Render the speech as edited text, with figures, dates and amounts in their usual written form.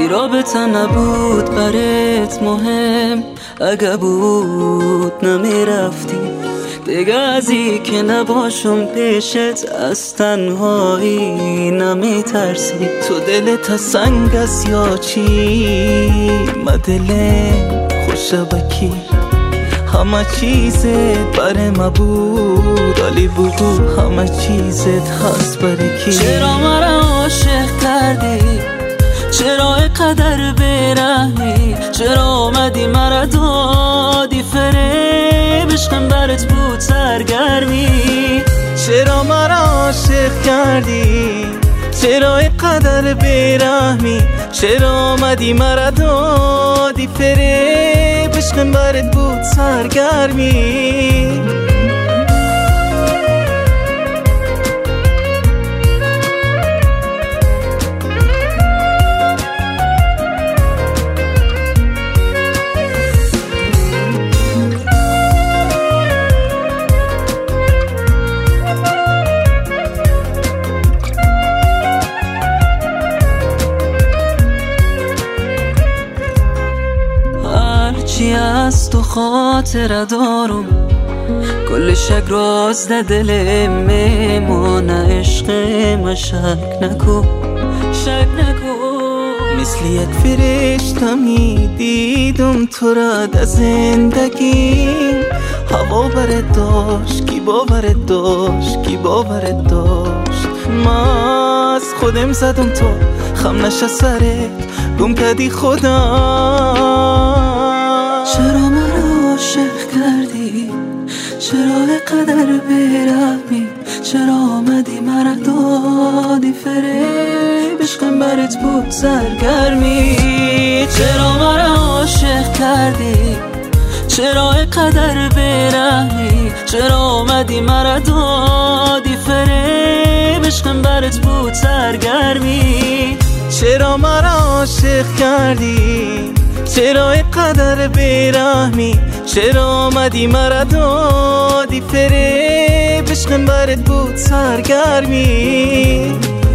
رابطه نبود برات مهم، اگه بود نمیرفتی دیگه. ازی که نباشم پیشت از تنهایی نمیترسی. تو دلت سنگ است یا چی؟ ما دلم خوشه بکی، همه چیزت برای ما بود، ولی بگو همه چیزت هست برای کی؟ چرا مرا عاشق کردی؟ چرا اینقدر بی‌رحمی؟ چرا آمدی مرا دادی فریب؟ عشقم برات بود سرگرمی. چرا مرا عاشق کردی؟ چرا اینقدر بی‌رحمی؟ چرا آمدی مرا دادی فریب؟ عشقم برات بود سرگرمی. چی از تو خاطره دارم، کل شک راز در دل میمونه. عشق ما شک نکن، شک نکن. مثل یک فرشته می دیدم تو را در زندگی. هوا برت داشت، کی باورت داشت، کی باورت داشت. ما از خودم زدم تو خم نشه سرت، گم کردی خدا. چرا مرا عاشق کردی؟ چرا اینقدر بی‌رحمی؟ چرا آمدی مرا دادی فریب؟ عشقم برات بود سرگرمی. چرا مرا عاشق کردی؟ چرا اینقدر بی‌رحمی؟ چرا آمدی مرا دادی فریب؟ عشقم برات بود سرگرمی. چرا مرا عاشق کردی؟ چرا اینقدر بی‌رحمی؟ چرا آمدی مرا دادی فریب؟ عشقم برات بود سرگرمی.